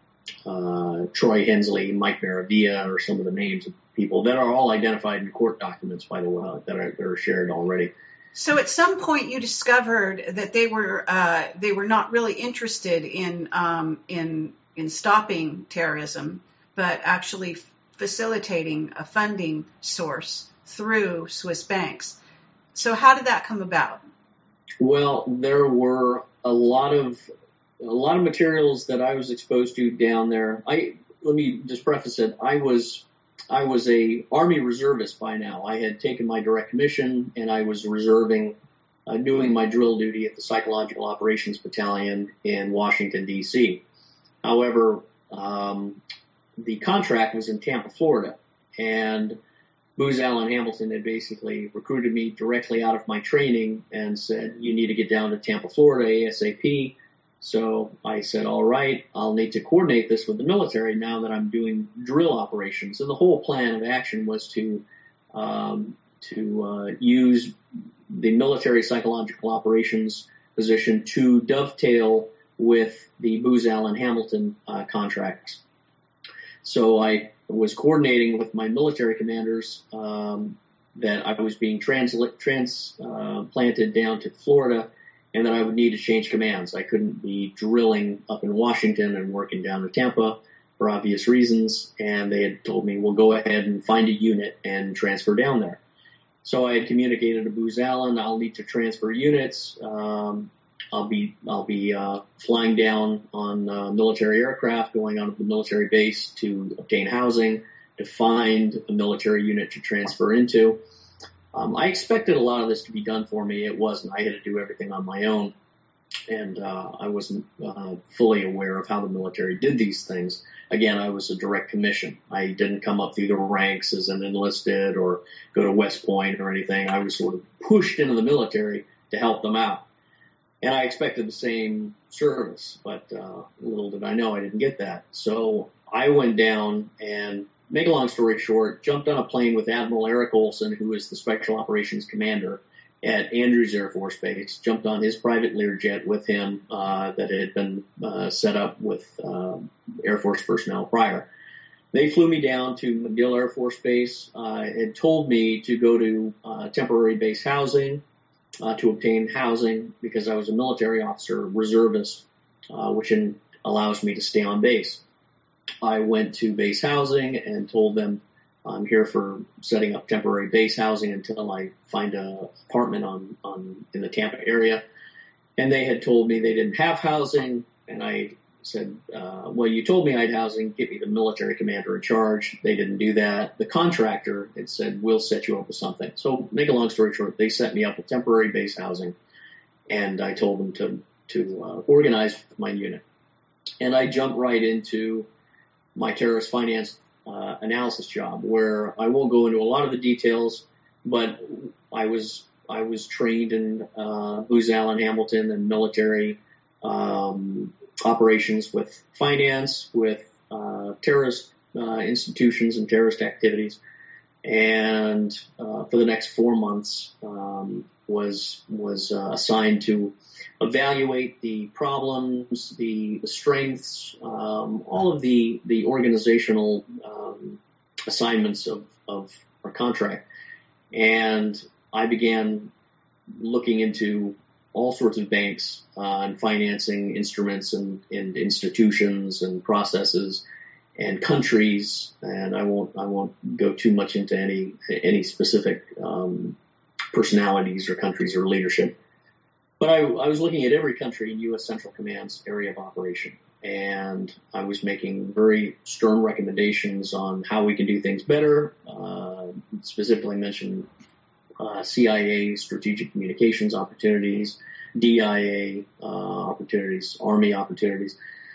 uh, Troy Hensley, Mike Maravilla, are some of the names of people that are all identified in court documents, by the way, that are, that are shared already. So at some point you discovered that they were uh, they were not really interested in um, in in stopping terrorism, but actually facilitating a funding source through Swiss banks. So how did that come about? Well, there were a lot of a lot of materials that I was exposed to down there. I let me just preface it. I was. I was a Army reservist by now. I had taken my direct commission, and I was reserving, uh, doing my drill duty at the Psychological Operations Battalion in Washington, D C. However, um, the contract was in Tampa, Florida, and Booz Allen Hamilton had basically recruited me directly out of my training and said, you need to get down to Tampa, Florida ASAP. So I said, all right, I'll need to coordinate this with the military now that I'm doing drill operations. And the whole plan of action was to um, to uh, use the military psychological operations position to dovetail with the Booz Allen Hamilton uh, contracts. So I was coordinating with my military commanders um, that I was being transplanted trans, uh, planted down to Florida, and that I would need to change commands. I couldn't be drilling up in Washington and working down to Tampa for obvious reasons, and they had told me, well, go ahead and find a unit and transfer down there. So I had communicated to Booz Allen, I'll need to transfer units. Um, I'll be I'll be uh, flying down on uh, military aircraft, going out of the military base to obtain housing, to find a military unit to transfer into. Um, I expected a lot of this to be done for me. It wasn't. I had to do everything on my own, and uh, I wasn't uh, fully aware of how the military did these things. Again, I was a direct commission. I didn't come up through the ranks as an enlisted or go to West Point or anything. I was sort of pushed into the military to help them out. And I expected the same service, but uh, little did I know I didn't get that. So I went down and, make a long story short, jumped on a plane with Admiral Eric Olson, who is the Special Operations Commander at Andrews Air Force Base, jumped on his private Learjet with him uh, that had been uh, set up with uh, Air Force personnel prior. They flew me down to MacDill Air Force Base, uh, had told me to go to uh, temporary base housing uh, to obtain housing because I was a military officer, reservist, uh, which in, allows me to stay on base. I went to base housing and told them I'm here for setting up temporary base housing until I find an apartment on, on in the Tampa area. And they had told me they didn't have housing. And I said, uh, well, you told me I had housing. Get me the military commander in charge. They didn't do that. The contractor had said, we'll set you up with something. So make a long story short, they set me up with temporary base housing. And I told them to, to uh, organize my unit. And I jumped right into my terrorist finance uh, analysis job, where I won't go into a lot of the details, but I was I was trained in uh, Booz Allen Hamilton and military um, operations with finance, with uh, terrorist uh, institutions and terrorist activities, and uh, for the next four months um, was was uh, assigned to evaluate the problems, the, the strengths, um, all of the, the organizational um, assignments of, of our contract. And I began looking into all sorts of banks uh, and financing instruments and, and institutions and processes and countries. And I won't I won't go too much into any any specific um, personalities or countries or leadership. But I, I was looking at every country in U S Central Command's area of operation, and I was making very stern recommendations on how we can do things better, uh, specifically mentioned uh, C I A strategic communications opportunities, D I A uh, opportunities, Army opportunities.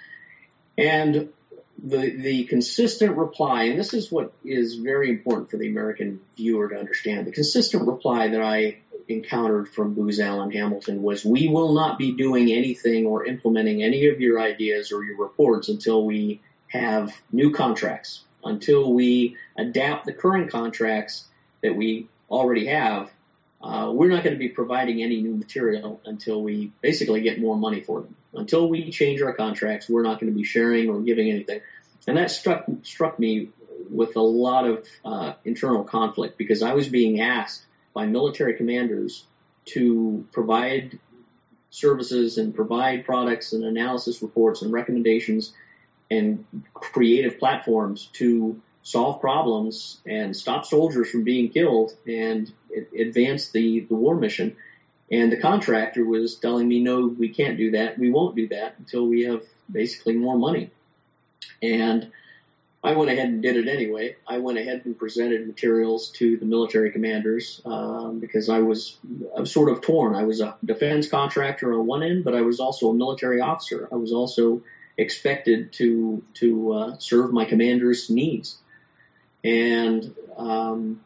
And the the consistent reply, and this is what is very important for the American viewer to understand, the consistent reply that I encountered from Booz Allen Hamilton was, we will not be doing anything or implementing any of your ideas or your reports until we have new contracts, until we adapt the current contracts that we already have. Uh, we're not going to be providing any new material until we basically get more money for them. Until we change our contracts, we're not going to be sharing or giving anything. And that struck struck me with a lot of uh, internal conflict, because I was being asked by military commanders to provide services and provide products and analysis reports and recommendations and creative platforms to solve problems and stop soldiers from being killed and advance the, the war mission. And the contractor was telling me, no, we can't do that. We won't do that until we have basically more money. And I went ahead and did it anyway. I went ahead and presented materials to the military commanders um, because I was, I was sort of torn. I was a defense contractor on one end, but I was also a military officer. I was also expected to to uh, serve my commander's needs. And um,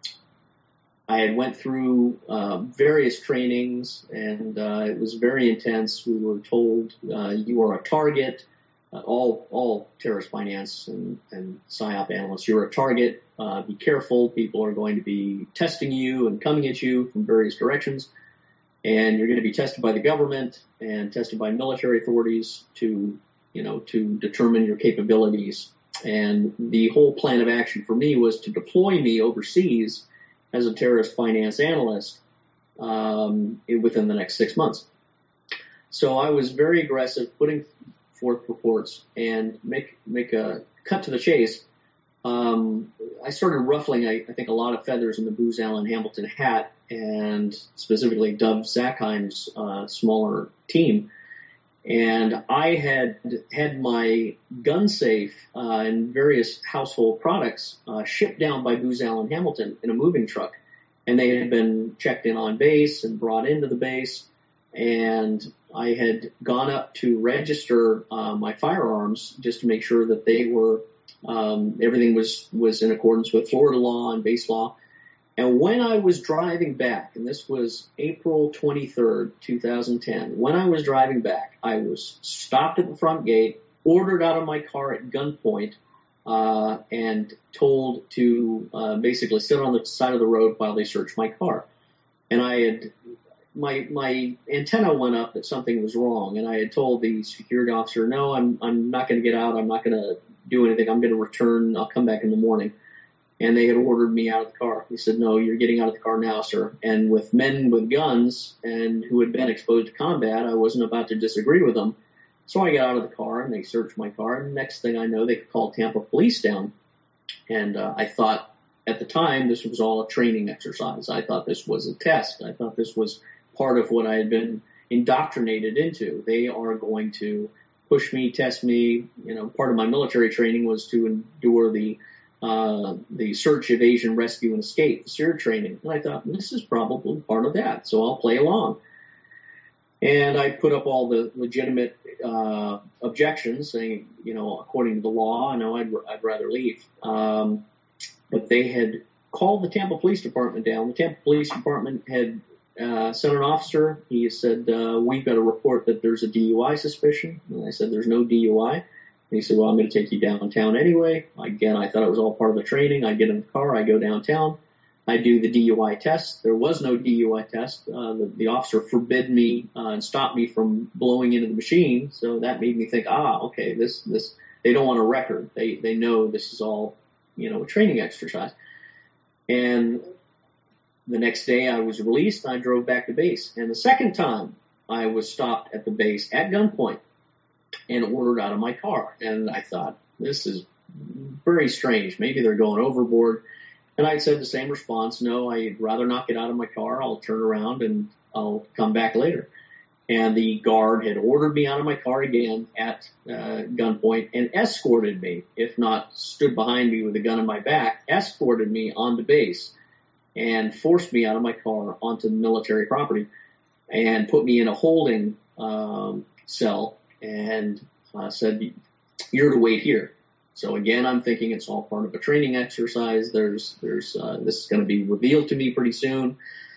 I had went through uh, various trainings, and uh, it was very intense. We were told, uh, you are a target. Uh, all all terrorist finance and, and PSYOP analysts, you're a target. Uh, be careful. People are going to be testing you and coming at you from various directions. And you're going to be tested by the government and tested by military authorities to, you know, to determine your capabilities. And the whole plan of action for me was to deploy me overseas as a terrorist finance analyst um, within the next six months. So I was very aggressive, putting forth reports, and make make a cut to the chase. Um, I started ruffling, I, I think, a lot of feathers in the Booz Allen Hamilton hat, and specifically Dov Zakheim's uh, smaller team. And I had had my gun safe uh, and various household products uh, shipped down by Booz Allen Hamilton in a moving truck. and they had been checked in on base and brought into the base. And I had gone up to register uh, my firearms just to make sure that they were um, everything was was in accordance with Florida law and base law. And when I was driving back, and this was April twenty-third, two thousand ten, when I was driving back, I was stopped at the front gate, ordered out of my car at gunpoint, uh, and told to uh, basically sit on the side of the road while they searched my car. And I had, my my antenna went up that something was wrong, and I had told the security officer, no, I'm I'm not going to get out, I'm not going to do anything, I'm going to return, I'll come back in the morning. And they had ordered me out of the car. He said, no, you're getting out of the car now, sir. And with men with guns and who had been exposed to combat, I wasn't about to disagree with them. So I got out of the car and they searched my car. And next thing I know, they called Tampa police down. And uh, I thought at the time this was all a training exercise. I thought this was a test. I thought this was part of what I had been indoctrinated into. They are going to push me, test me. You know, part of my military training was to endure the Uh, the search, evasion, rescue, and escape, the SEER training. And I thought, this is probably part of that, so I'll play along. And I put up all the legitimate uh, objections, saying, you know, according to the law, I know I'd, I'd rather leave. Um, but they had called the Tampa Police Department down. The Tampa Police Department had uh, sent an officer. He said, uh, we've got a report that there's a D U I suspicion. And I said, there's no D U I. And he said, well, I'm going to take you downtown anyway. Again, I thought it was all part of the training. I get in the car, I go downtown, I do the D U I test. There was no D U I test. Uh, the, the officer forbid me uh, and stopped me from blowing into the machine. So that made me think, ah, okay, this, this, they don't want a record. They, they know this is all, you know, a training exercise. And the next day I was released and I drove back to base. And the second time I was stopped at the base at gunpoint and ordered out of my car. And I thought, this is very strange. Maybe they're going overboard. And I said the same response, no, I'd rather not get out of my car. I'll turn around and I'll come back later. And the guard had ordered me out of my car again at uh, gunpoint and escorted me, if not stood behind me with a gun in my back, escorted me onto base and forced me out of my car onto the military property and put me in a holding um, cell and uh, said, you're to wait here. So again, I'm thinking it's all part of a training exercise. There's, there's, uh, this is going to be revealed to me pretty soon.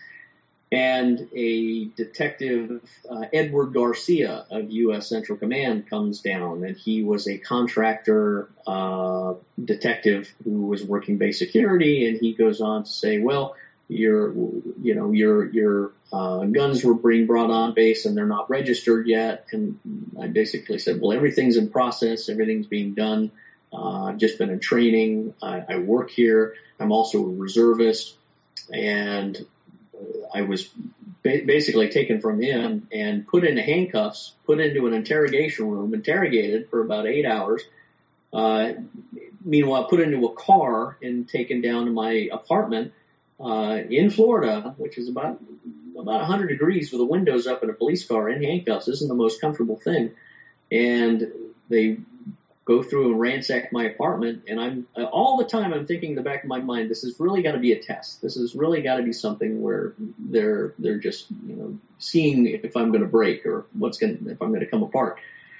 And a detective, uh, Edward Garcia of U S Central Command comes down, and he was a contractor, uh, detective who was working base security. And he goes on to say, well, your, you know, your, your, uh, guns were being brought on base and they're not registered yet. And I basically said, well, everything's in process. Everything's being done. Uh, I've just been in training. I, I work here. I'm also a reservist. And I was ba- basically taken from him and put into handcuffs, put into an interrogation room, interrogated for about eight hours. Uh, meanwhile, put into a car and taken down to my apartment uh, in Florida, which is about about one hundred degrees with the windows up in a police car in handcuffs. Isn't the most comfortable thing. And they go through and ransack my apartment, and I'm uh, all the time I'm thinking in the back of my mind, this has really got to be a test. This has really got to be something where they're they're just you know seeing if I'm going to break or what's going if I'm going to come apart.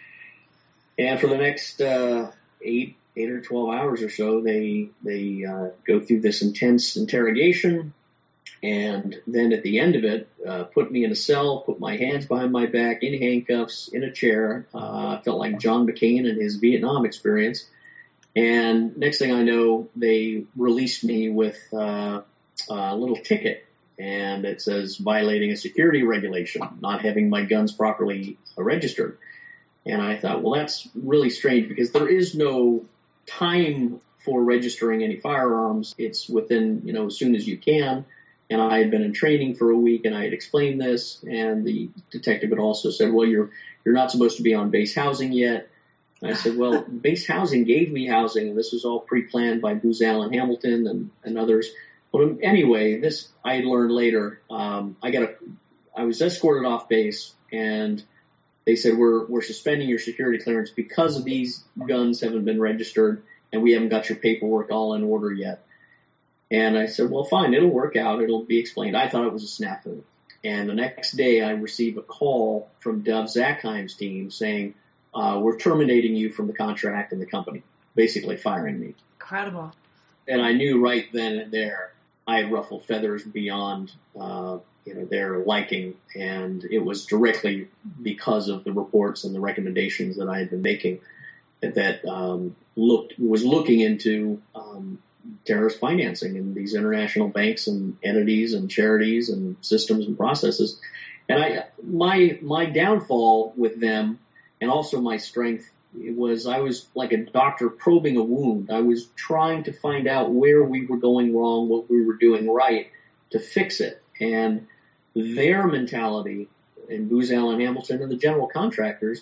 And for the next uh, eight eight or twelve hours or so, they they uh, go through this intense interrogation, and then at the end of it, uh, put me in a cell, put my hands behind my back, in handcuffs, in a chair. Uh, I felt like John McCain in his Vietnam experience. And next thing I know, they released me with uh, a little ticket, and it says violating a security regulation, not having my guns properly registered. And I thought, well, that's really strange because there is no time for registering any firearms. It's within, you know, as soon as you can. And I had been in training for a week, and I had explained this, and the detective had also said, well, you're you're not supposed to be on base housing yet. And I said, well, base housing gave me housing, and this was all pre-planned by Booz Allen Hamilton and, and others. But anyway, this I learned later. Um, I got a, I was escorted off base, and they said, we're we're suspending your security clearance because of these guns haven't been registered, and we haven't got your paperwork all in order yet. And I said, well, fine, it'll work out. It'll be explained. I thought it was a snafu. And the next day I received a call from Dov Zakheim's team saying, uh, we're terminating you from the contract and the company, basically firing me. Incredible. And I knew right then and there I had ruffled feathers beyond, uh, you know, their liking. And it was directly because of the reports and the recommendations that I had been making that, that um, looked, was looking into, um, terrorist financing in these international banks and entities and charities and systems and processes. And I, my, my downfall with them and also my strength was I was like a doctor probing a wound. I was trying to find out where we were going wrong, what we were doing right to fix it. And their mentality in Booz Allen Hamilton and the general contractors,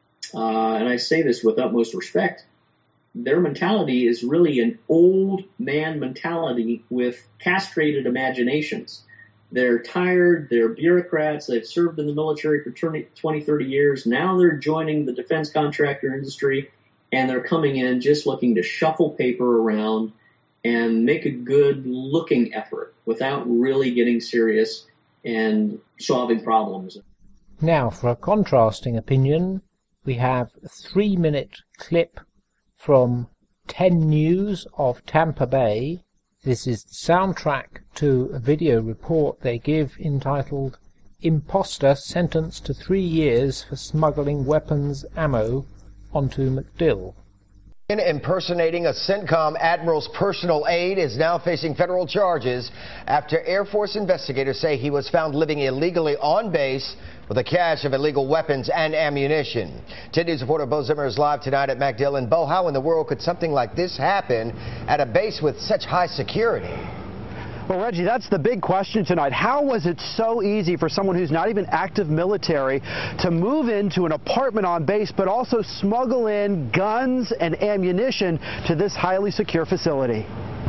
uh, and I say this with utmost respect, their mentality is really an old man mentality with castrated imaginations. They're tired, they're bureaucrats, they've served in the military for twenty, thirty years. Now they're joining the defense contractor industry, and they're coming in just looking to shuffle paper around and make a good looking effort without really getting serious and solving problems. Now, for a contrasting opinion, we have a three-minute clip from ten News of Tampa Bay. This is the soundtrack to a video report they give entitled Imposter Sentenced to Three Years for Smuggling Weapons Ammo onto MacDill. Impersonating a CENTCOM admiral's personal aide is now facing federal charges after Air Force investigators say he was found living illegally on base with a cache of illegal weapons and ammunition. ten News reporter Bo Zimmer is live tonight at MacDill. And Bo, how in the world could something like this happen at a base with such high security? Well, Reggie, that's the big question tonight. How was it so easy for someone who's not even active military to move into an apartment on base, but also smuggle in guns and ammunition to this highly secure facility?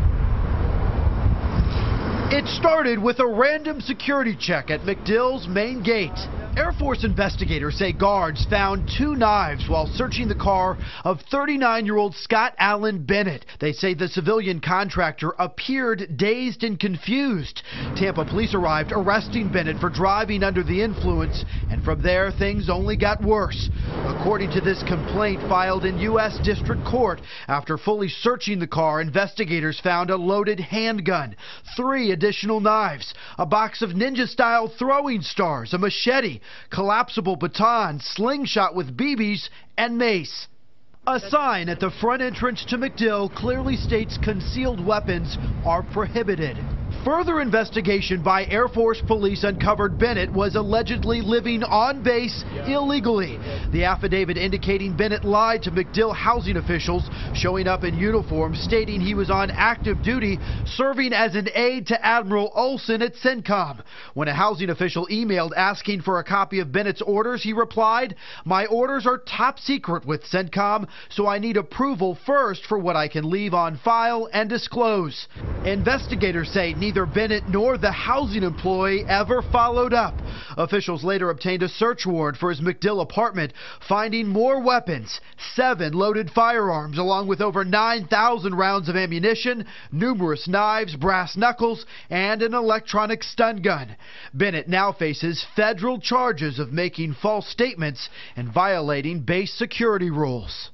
It started with a random security check at MacDill's main gate. Air Force investigators say guards found two knives while searching the car of thirty-nine-year-old Scott Allen Bennett. They say the civilian contractor appeared dazed and confused. Tampa police arrived, arresting Bennett for driving under the influence, and from there things only got worse. According to this complaint filed in U S District Court, after fully searching the car, investigators found a loaded handgun, three additional knives, a box of ninja-style throwing stars, a machete, collapsible baton, slingshot with B Bs, and mace. A sign at the front entrance to MacDill clearly states concealed weapons are prohibited. Further investigation by Air Force police uncovered Bennett was allegedly living on base illegally. The affidavit indicating Bennett lied to MacDill housing officials, showing up in uniform, stating he was on active duty, serving as an aide to Admiral Olson at CENTCOM. When a housing official emailed asking for a copy of Bennett's orders, he replied, "My orders are top secret with CENTCOM, so I need approval first for what I can leave on file and disclose." Investigators say neither Bennett nor the housing employee ever followed up. Officials later obtained a search warrant for his MacDill apartment, finding more weapons, seven loaded firearms, along with over nine thousand rounds of ammunition, numerous knives, brass knuckles, and an electronic stun gun. Bennett now faces federal charges of making false statements and violating base security rules.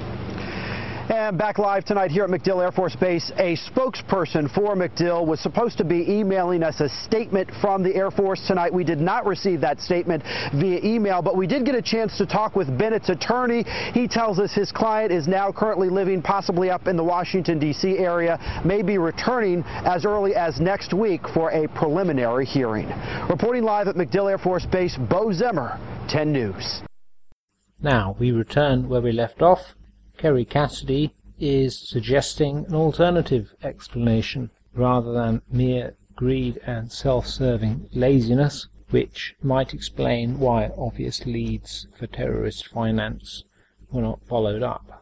And back live tonight here at MacDill Air Force Base, a spokesperson for MacDill was supposed to be emailing us a statement from the Air Force tonight. We did not receive that statement via email, but we did get a chance to talk with Bennett's attorney. He tells us his client is now currently living possibly up in the Washington, D C area, may be returning as early as next week for a preliminary hearing. Reporting live at MacDill Air Force Base, Bo Zimmer, ten News. Now, we return where we left off. Kerry Cassidy is suggesting an alternative explanation rather than mere greed and self-serving laziness, which might explain why obvious leads for terrorist finance were not followed up.